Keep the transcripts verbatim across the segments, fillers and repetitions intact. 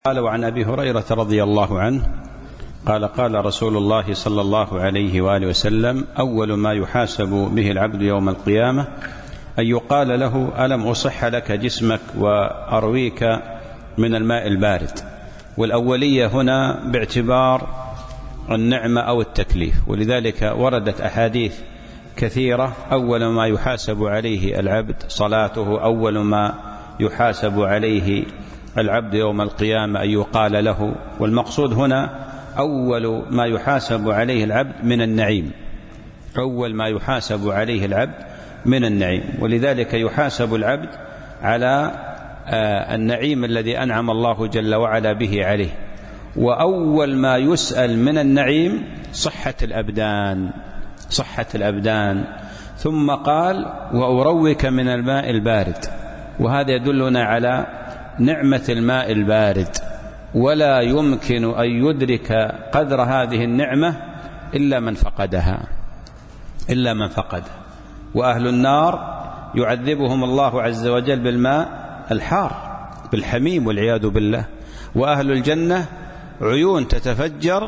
قال: وعن أبي هريرة رضي الله عنه قال: قال رسول الله صلى الله عليه وآله وسلم: أول ما يحاسب به العبد يوم القيامة أن يقال له: ألم أصح لك جسمك وأرويك من الماء البارد. والأولية هنا باعتبار النعمة أو التكليف، ولذلك وردت أحاديث كثيرة: أول ما يحاسب عليه العبد صلاته، أول ما يحاسب عليه العبد يوم القيامة أن يقال له. والمقصود هنا أول ما يحاسب عليه العبد من النعيم، أول ما يحاسب عليه العبد من النعيم، ولذلك يحاسب العبد على النعيم الذي أنعم الله جل وعلا به عليه. وأول ما يسأل من النعيم صحة الأبدان، صحة الأبدان. ثم قال: وأروك من الماء البارد. وهذا يدلنا على نعمة الماء البارد، ولا يمكن أن يدرك قدر هذه النعمة إلا من فقدها، إلا من فقدها. وأهل النار يعذبهم الله عز وجل بالماء الحار، بالحميم والعياذ بالله. وأهل الجنة عيون تتفجر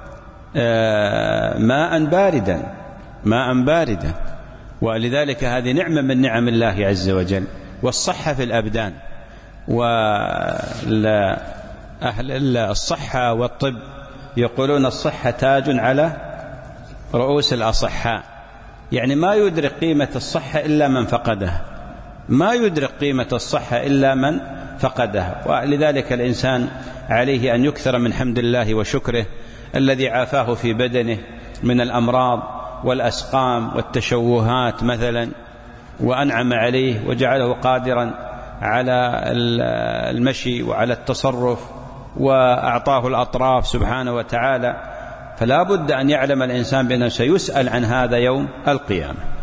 ماء باردا، ماء باردا. ولذلك هذه نعمة من نعم الله عز وجل. والصحة في الأبدان. وأهل الصحة والطب يقولون: الصحة تاج على رؤوس الأصحاء. يعني ما يدرك قيمة الصحة إلا من فقدها، ما يدرك قيمة الصحة إلا من فقدها. ولذلك الإنسان عليه أن يكثر من حمد الله وشكره الذي عافاه في بدنه من الأمراض والأسقام والتشوهات مثلا، وأنعم عليه وجعله قادرا على المشي وعلى التصرف، وأعطاه الأطراف سبحانه وتعالى. فلا بد أن يعلم الإنسان بأنه سيسأل عن هذا يوم القيامة.